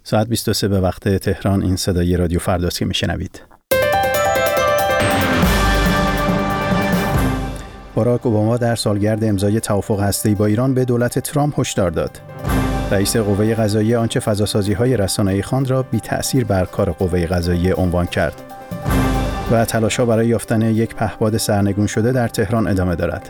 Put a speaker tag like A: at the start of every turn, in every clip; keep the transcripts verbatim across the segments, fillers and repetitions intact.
A: ساعت بیست و سه به وقت تهران. این صدای رادیو فرداست که میشنوید. باراک اوباما در سالگرد امضای توافق هسته‌ای با ایران به دولت ترامپ هشدار داد. رئیس قوه قضاییه آنچه فضاسازی‌های رسانه‌ای خواند را بی‌تأثیر بر کار قوه قضاییه عنوان کرد. و تلاش‌ها برای یافتن یک پهپاد سرنگون شده در تهران ادامه دارد.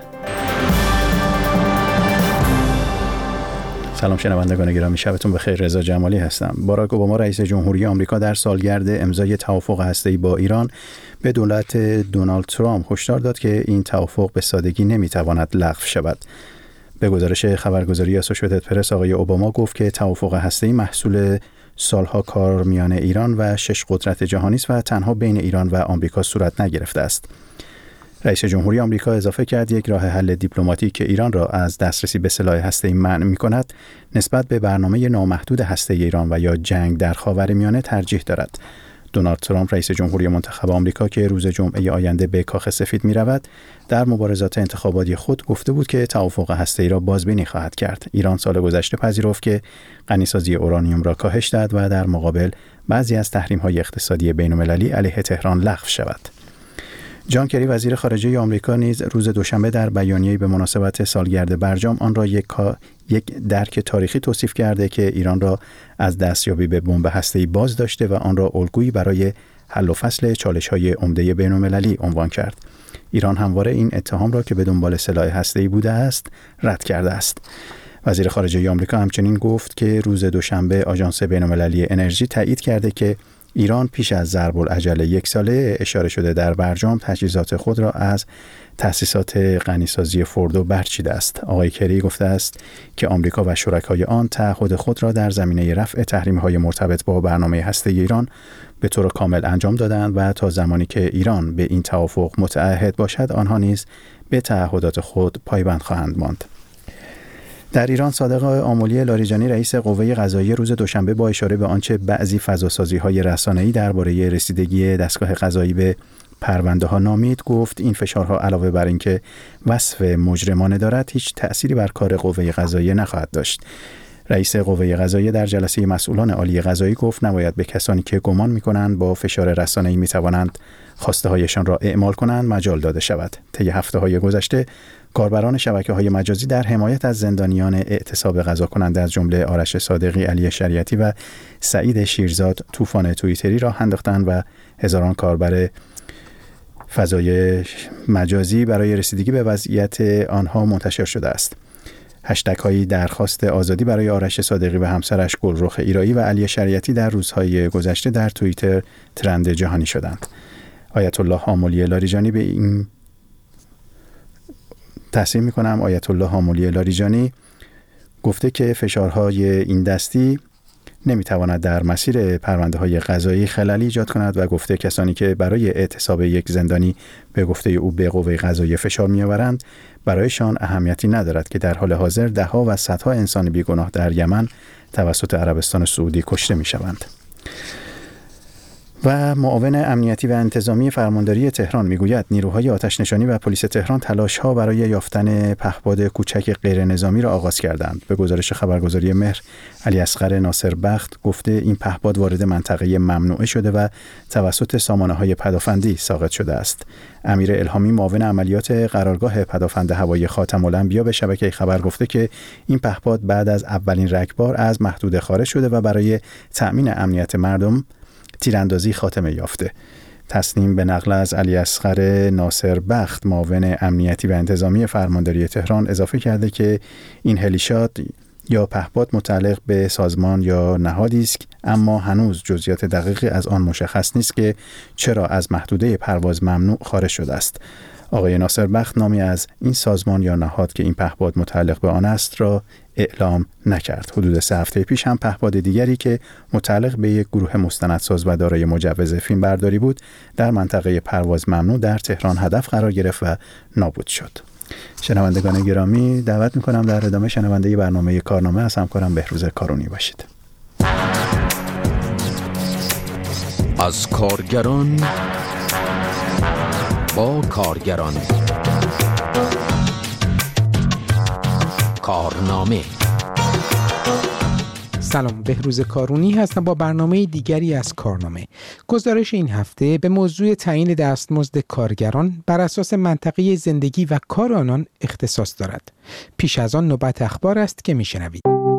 A: سلام شنوندگان گرامی، شبتون بخیر. رضا جمالی هستم. باراک اوباما رئیس جمهوری آمریکا در سالگرد امضای توافق هسته‌ای با ایران به دولت دونالد ترامپ هشدار داد که این توافق به سادگی نمیتواند لغو شود. به گزارش خبرگزاری اسوشییتد پرس، آقای اوباما گفت که توافق هسته‌ای محصول سالها کار میان ایران و شش قدرت جهانی است و تنها بین ایران و آمریکا صورت نگرفته است. رئیس جمهوری آمریکا اضافه کرد یک راه حل دیپلماتیک که ایران را از دسترسی به سلاح هسته‌ای منع می‌کند نسبت به برنامه نامحدود هسته‌ای ایران و یا جنگ در خاورمیانه ترجیح دارد. دونالد ترامپ رئیس جمهوری منتخب آمریکا که روز جمعه آینده به کاخ سفید می‌رود، در مبارزات انتخاباتی خود گفته بود که توافق هسته‌ای را بازبینی خواهد کرد. ایران سال گذشته پذیرفت که غنیسازی اورانیوم را کاهش داد و در مقابل بعضی از تحریم‌های اقتصادی بین‌المللی علیه تهران لغو شود. جان کری وزیر خارجه آمریکا نیز روز دوشنبه در بیانیه‌ای به مناسبت سالگرد برجام آن را یک یک درک تاریخی توصیف کرده که ایران را از دستیابی به بمب هسته‌ای باز داشته و آن را الگویی برای حل و فصل چالش‌های عمده بین‌المللی عنوان کرد. ایران همواره این اتهام را که به دنبال سلاح هسته‌ای بوده است رد کرده است. وزیر خارجه آمریکا همچنین گفت که روز دوشنبه آژانس بین‌المللی انرژی تایید کرده که ایران پیش از ضرب العجله یک ساله اشاره شده در برجام تجهیزات خود را از تأسیسات غنیسازی فوردو برچیده است. آقای کری گفته است که آمریکا و شرکای آن تعهد خود را در زمینه رفع تحریم‌های مرتبط با برنامه هسته‌ای ایران به طور کامل انجام دادند و تا زمانی که ایران به این توافق متعهد باشد آنها نیز به تعهدات خود پایبند خواهند ماند. در ایران صادق آملی لاریجانی رئیس قوه قضاییه روز دوشنبه با اشاره به آنچه بعضی فضاسازی‌های رسانه‌ای درباره رسیدگی دستگاه قضایی به پرونده‌ها نامید گفت این فشارها علاوه بر اینکه وصف مجرمانه دارد هیچ تأثیری بر کار قوه قضاییه نخواهد داشت. رئیس قوه قضاییه در جلسه مسئولان عالی قضایی گفت نباید به کسانی که گمان می‌کنند با فشار رسانه‌ای می‌توانند خواسته‌هایشان را اعمال کنند مجال داده شود. طی هفته‌های گذشته کاربران شبکه‌های مجازی در حمایت از زندانیان اعتصاب قضا کننده از جمله آرش صادقی، علی شریعتی و سعید شیرزاد طوفان توییتری را انداختند و هزاران کاربر فضای مجازی برای رسیدگی به وضعیت آنها منتشر شده است. هشتگ هایی درخواست آزادی برای آرش صادقی و همسرش گلرخ ایرایی و علی شریعتی در روزهای گذشته در توییتر ترند جهانی شدند. آیت الله آملی لاریجانی به این تحسین می‌کنم آیت الله آملی لاریجانی گفته که فشارهای این دستی نمی‌تواند در مسیر پرونده‌های قضایی خللی ایجاد کند و گفته کسانی که برای اعتصاب یک زندانی به گفته او به قوه قضاییه فشار می‌آورند برایشان اهمیتی ندارد که در حال حاضر ده‌ها و صدها انسان بیگناه در یمن توسط عربستان سعودی کشته می‌شوند. و معاون امنیتی و انتظامی فرمانداری تهران میگوید نیروهای آتش‌نشانی و پلیس تهران تلاش‌ها برای یافتن پهپاد کوچک غیر نظامی را آغاز کردند. به گزارش خبرگزاری مهر، علی اصغر ناصربخت گفته این پهپاد وارد منطقه ممنوعه شده و توسط سامانه‌های پدافندی ساقط شده است. امیر الهامی معاون عملیات قرارگاه پدافند هوایی خاتم الانبیا به شبکه خبر گفته که این پهپاد بعد از اولین رگبار از محدوده خارج شده و برای تأمین امنیت مردم تیراندازی خاتمه یافته. تصنیم به نقل از علی اصغر ناصربخت معاون امنیتی و انتظامی فرمانداری تهران اضافه کرده که این هلیشات یا پهپاد متعلق به سازمان یا نهادی است اما هنوز جزئیات دقیقی از آن مشخص نیست که چرا از محدوده پرواز ممنوع خارج شده است. آقای ناصربخت نامی از این سازمان یا نهاد که این پهپاد متعلق به آن است را اعلام نکرد. حدود سه هفته پیش هم پهپاد دیگری که متعلق به یک گروه مستندساز و دارای مجوز فیلم برداری بود در منطقه پرواز ممنوع در تهران هدف قرار گرفت و نابود شد. شنوندگان گرامی، دعوت می‌کنم در ادامه شنونده برنامه کارنامه از همکارم بهروز کارونی باشید.
B: از کارگران با کارگران کارنامه
C: سلام، بهروز کارونی هستم با برنامه دیگری از کارنامه. گزارش این هفته به موضوع تعیین دستمزد کارگران بر اساس منطقه زندگی و کار آنان اختصاص دارد. پیش از آن نوبت اخبار است که میشنوید.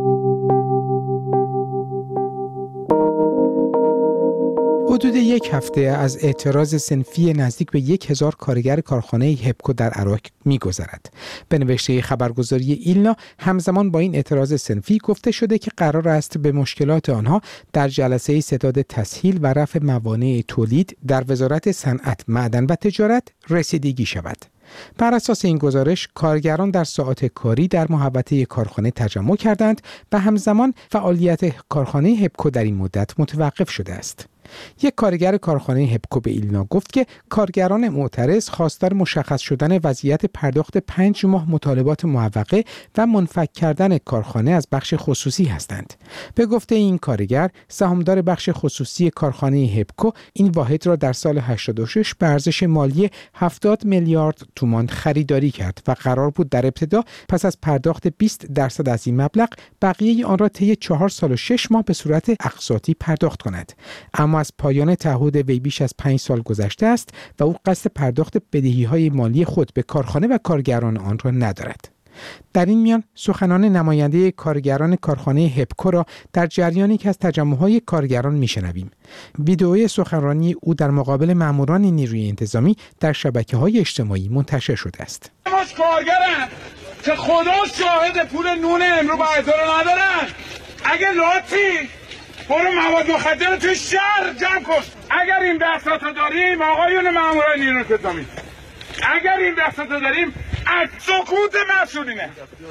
C: حدود یک هفته از اعتراض صنفی نزدیک به یک هزار کارگر کارخانه هپکو در عراق می‌گذرد. به نوشته خبرگزاری ایلنا همزمان با این اعتراض صنفی گفته شده که قرار است به مشکلات آنها در جلسه ستاد تسهیل و رفع موانع تولید در وزارت صنعت، معدن و تجارت رسیدگی شود. بر اساس این گزارش کارگران در ساعات کاری در محوطه کارخانه تجمع کردند و همزمان فعالیت کارخانه هپکو در این مدت متوقف شده است. یک کارگر کارخانه هپکو به ایلنا گفت که کارگران معترض خواستار مشخص شدن وضعیت پرداخت پنج ماه مطالبات معوقه و منفک کردن کارخانه از بخش خصوصی هستند. به گفته این کارگر، سهامدار بخش خصوصی کارخانه هپکو این واحد را در سال هشتاد و شش به ارزش مالی هفتاد میلیارد تومان خریداری کرد و قرار بود در ابتدا پس از پرداخت بیست درصد از این مبلغ بقیه آن را طی چهار سال و شش ماه به صورت اقساطی پرداخت کند. اما از پایان تعهد وی بیش از پنج سال گذشته است و او قصد پرداخت بدهی‌های مالی خود به کارخانه و کارگران آن را ندارد. در این میان سخنان نماینده کارگران کارخانه هپکو را در جریانی که از تجمع‌های کارگران میشنویم. ویدئوی سخنرانی او در مقابل ماموران نیروی انتظامی در شبکه‌های اجتماعی منتشر شده است.
D: ماش کارگرن که خدا شاهد پول نون امرو بردار ندارن. اگه لاتی برو مواد مخدر تو شهر جمع کن. اگر این دستاتو داریم آقایون ماموران نیروی انتظامی، اگر این دستاتو داریم از سکوت مسئولینه.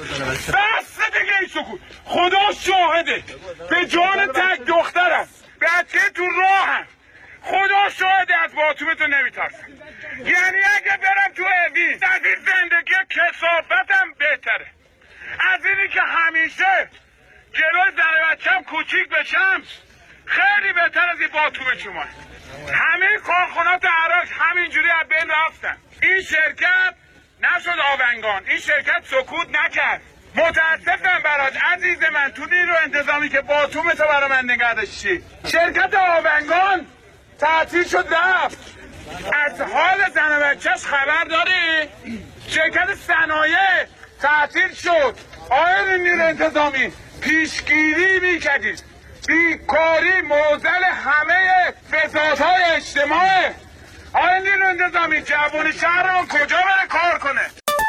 D: بس دیگه این سکوت. خدا شاهده به جان تک دختر است، بچه تو راه هست. خدا شاهده از باتومتو نمیترسم. یعنی اگه برم تو اوین از این زندگی کثافتم بهتره از اینی که همیشه جلوی زن بچم کوچیک بشم. خیلی بهتر از این باتوم شما. همه کارخانات عراق همینجوری از بین رفتن. این شرکت نشد آونگان، این شرکت سکوت نکرد. متاسفم برات عزیز من، تو نیرو انتظامی که باتومتو برای من نگه داشتی. شرکت آونگان تعطیل شد رفت. از حال زن بچه‌ش خبر داری؟ شرکت صنایع تعطیل شد. آقای نیرو انتظامی پیشگیری میکردید. بیکاری معضل همه فسادهای اجتماعه. آقای نیرو انتظامی جوون شهرمون کجا بره کار کنه؟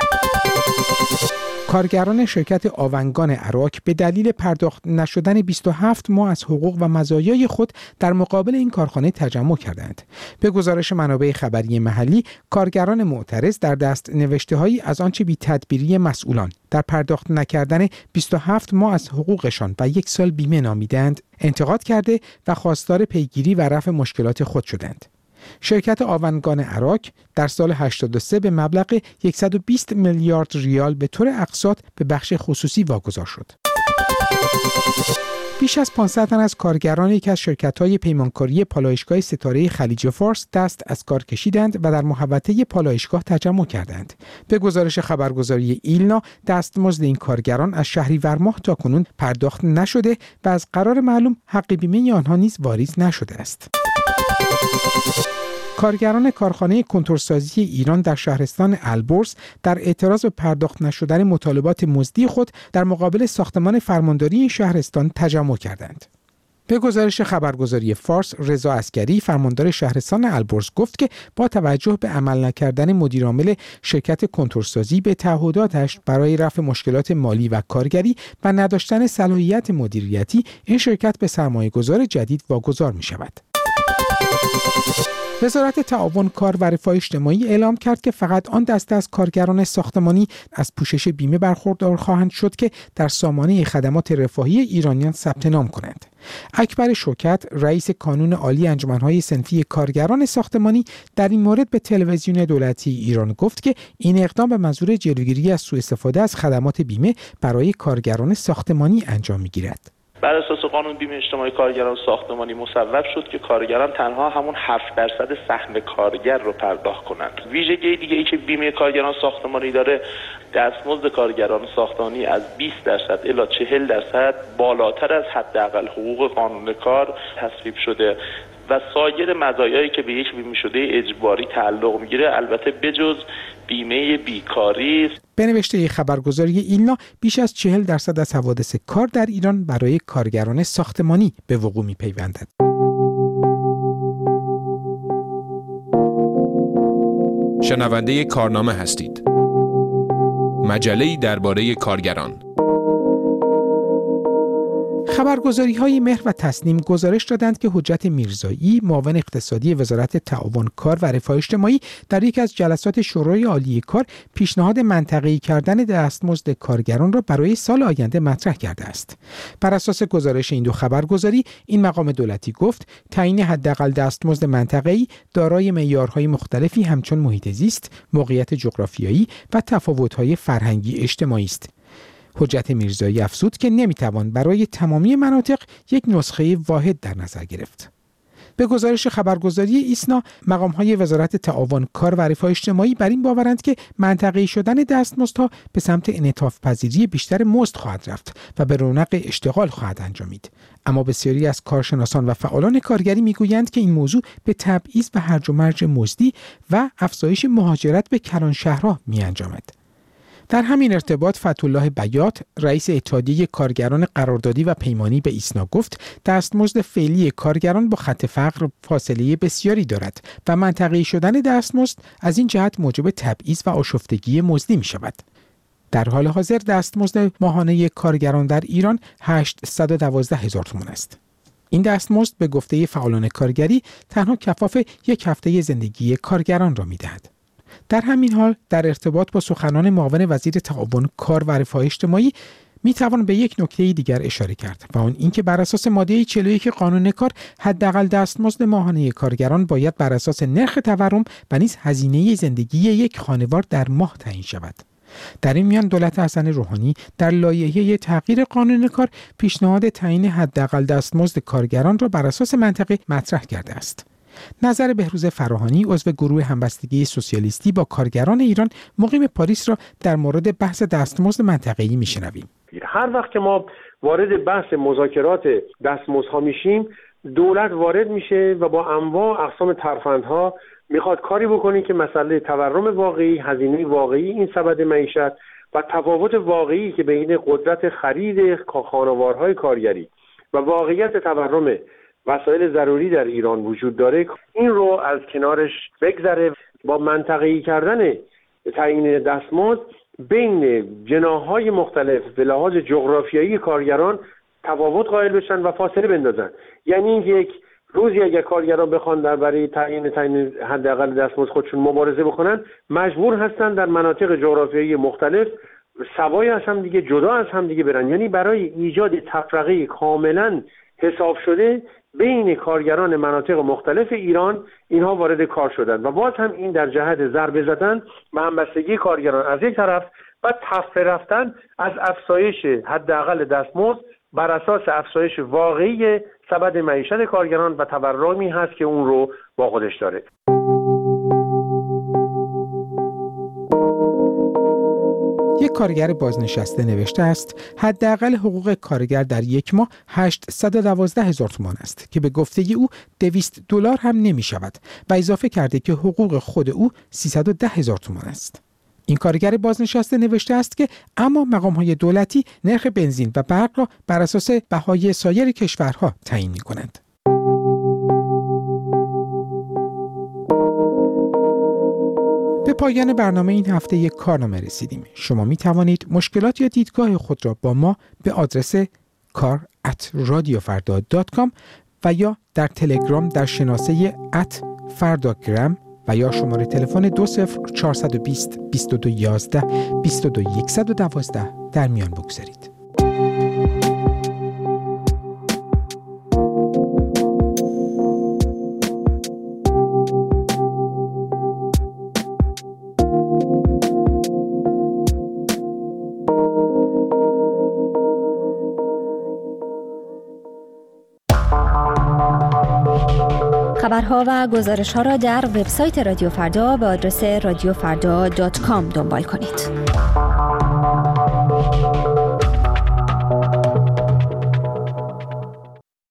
C: کارگران شرکت آونگان عراق به دلیل پرداخت نشدن بیست و هفت ماه از حقوق و مزایای خود در مقابل این کارخانه تجمع کردند. به گزارش منابع خبری محلی، کارگران معترض در دست نوشته‌هایی از آنچه بی تدبیری مسئولان در پرداخت نکردن بیست و هفت ماه از حقوقشان و یک سال بیمه نامیدند، انتقاد کرده و خواستار پیگیری و رفع مشکلات خود شدند. شرکت آونگان عراق در سال هشتاد و سه به مبلغ صد و بیست میلیارد ریال به طور اقساط به بخش خصوصی واگذار شد. بیش از پانصد تن از کارگران یکی از شرکت‌های پیمانکاری پالایشگاه ستاره خلیج فارس دست از کار کشیدند و در محوطه پالایشگاه تجمع کردند. به گزارش خبرگزاری ایلنا، دستمزد این کارگران از شهریور ماه تا کنون پرداخت نشده و از قرار معلوم حق بیمه آنها نیز واریز نشده است. کارگران کارخانه کنتورسازی ایران در شهرستان البرز در اعتراض به پرداخت نشدن مطالبات مزدی خود در مقابل ساختمان فرمانداری این شهرستان تجمع کردند. به گزارش خبرگزاری فارس، رضا عسکری فرماندار شهرستان البرز گفت که با توجه به عمل نکردن مدیرعامل شرکت کنتورسازی به تعهداتش برای رفع مشکلات مالی و کارگری و نداشتن صلاحیت مدیریتی، این شرکت به سرمایه‌گذار جدید واگذار می شود. وزارت تعاون کار و رفاه اجتماعی اعلام کرد که فقط آن دسته از کارگران ساختمانی از پوشش بیمه برخوردار خواهند شد که در سامانه خدمات رفاهی ایرانیان ثبت نام کنند. اکبر شوکت، رئیس کانون عالی انجمن‌های صنفی کارگران ساختمانی، در این مورد به تلویزیون دولتی ایران گفت که این اقدام به منظور جلوگیری از سوء استفاده از خدمات بیمه برای کارگران ساختمانی انجام می‌گیرد.
E: بر اساس قانون بیمه اجتماعی کارگران ساختمانی مصوب شد که کارگران تنها همون هفت درصد سهم کارگر رو پرداخت کنند. ویژگی دیگه ای که بیمه کارگران ساختمانی داره، دستمزد کارگران ساختمانی از بیست درصد الی چهل درصد بالاتر از حداقل حقوق قانون کار تصویب شده و سایر مزایایی که به یک بیمه شده اجباری تعلق میگیره البته بجز بیمه بیکاری.
C: به نوشته خبرگزاری ایلنا بیش از چهل درصد از حوادث کار در ایران برای کارگران ساختمانی به وقوع می‌پیوندد.
F: شنونده کارنامه هستید. مجله‌ای درباره کارگران.
C: خبرگزاری‌های مهر و تسنیم گزارش دادند که حجت میرزایی، معاون اقتصادی وزارت تعاون کار و رفاه اجتماعی، در یک از جلسات شورای عالی کار پیشنهاد منطقه‌ای کردن دستمزد کارگران را برای سال آینده مطرح کرده است. بر اساس گزارش این دو خبرگزاری، این مقام دولتی گفت تعیین حداقل دستمزد منطقه‌ای دارای معیارهای مختلفی همچون محیط زیست، موقعیت جغرافیایی و تفاوت‌های فرهنگی اجتماعی است. حجت میرزایی افزود که نمیتوان برای تمامی مناطق یک نسخه واحد در نظر گرفت. به گزارش خبرگزاری ایسنا، مقام‌های وزارت تعاون کار و رفاه اجتماعی بر این باورند که منطقه‌ای شدن دستمزدها به سمت انعطاف پذیری بیشتر مزد خواهد رفت و به رونق اشتغال خواهد انجامید. اما بسیاری از کارشناسان و فعالان کارگری میگویند که این موضوع به تبعیض و هرج و مرج مزدی و افزایش مهاجرت به کلانشهرها می‌انجامد. در همین ارتباط فتح‌الله بیات، رئیس اتحادیه کارگران قراردادی و پیمانی به ایسنا گفت دستمزد فعلی کارگران با خط فقر فاصله بسیاری دارد و منطقه‌ای شدن دستمزد از این جهت موجب تبعیض و آشفتگی مزدی می شود. در حال حاضر دستمزد ماهانه کارگران در ایران هشتصد و دوازده هزار تومان است. این دستمزد به گفته فعالان کارگری تنها کفاف یک هفته زندگی کارگران را می دهد. در همین حال در ارتباط با سخنان معاون وزیر تعاون کار و رفاه اجتماعی می توان به یک نکته دیگر اشاره کرد و آن اینکه بر اساس ماده چهل و یک قانون کار حداقل دستمزد ماهانه کارگران باید بر اساس نرخ تورم و نیز هزینه زندگی یک خانوار در ماه تعیین شود. در این میان دولت حسن روحانی در لایحه تغییر قانون کار پیشنهاد تعیین حداقل دستمزد کارگران را بر اساس منطقه مطرح کرده است. نظر بهروز فراهانی، عضو گروه همبستگی سوسیالیستی با کارگران ایران مقیم پاریس را در مورد بحث دستمزد منطقه‌ای میشنویم.
G: هر وقت که ما وارد بحث مذاکرات دستمزدها میشیم، دولت وارد میشه و با انواع اقسام ترفندها میخواد کاری بکنه که مسئله تورم واقعی، هزینه واقعی این سبد معیشت و تفاوت واقعی که بین قدرت خرید خانوارهای کارگری و واقعیت تورم وسایل ضروری در ایران وجود داره، این رو از کنارش بگذره. با منطقه‌ای کردن تعیین دستمزد بین جناح‌های مختلف به لحاظ جغرافیایی کارگران تفاوت قائل بشن و فاصله بندازن. یعنی اینکه یک روزی اگر کارگران بخوان در برای تعیین تعیین حداقل دستمزد خودشون مبارزه بکنن، مجبور هستن در مناطق جغرافیایی مختلف سوای از هم دیگه جدا از هم دیگه برن. یعنی برای ایجاد تفرقه کاملا حساب شده بین کارگران مناطق مختلف ایران اینها وارد کار شدند و باز هم این در جهت ضربه زدن به همبستگی کارگران از یک طرف و تفره رفتن از افزایش حداقل دستمزد بر اساس افزایش واقعی سبد معیشت کارگران و تورمی هست که اون رو با خودش داره.
C: یک کارگر بازنشسته نوشته است حداقل حقوق کارگر در یک ماه هشتصد و دوازده هزار تومان است که به گفته او دویست دلار هم نمی شود و اضافه کرده که حقوق خود او سیصد و ده هزار تومان است. این کارگر بازنشسته نوشته است که اما مقام‌های دولتی نرخ بنزین و برق را بر اساس بهای سایر کشورها تعیین می‌کنند. به پایان برنامه این هفته یک کارنامه رسیدیم. شما می توانید مشکلات یا دیدگاه خود را با ما به آدرس کار ات رادیو فردا دات کام و یا در تلگرام در شناسه ات فرداگرام و یا شماره تلفن دو صفر چهار دو صفر بیست و دو یازده بیست و دو صد و دوازده در میان بگذارید.
H: خبرها و گزارش‌ها را در وبسایت رادیو فردا به آدرس رادیو فردا دات کام دنبال کنید.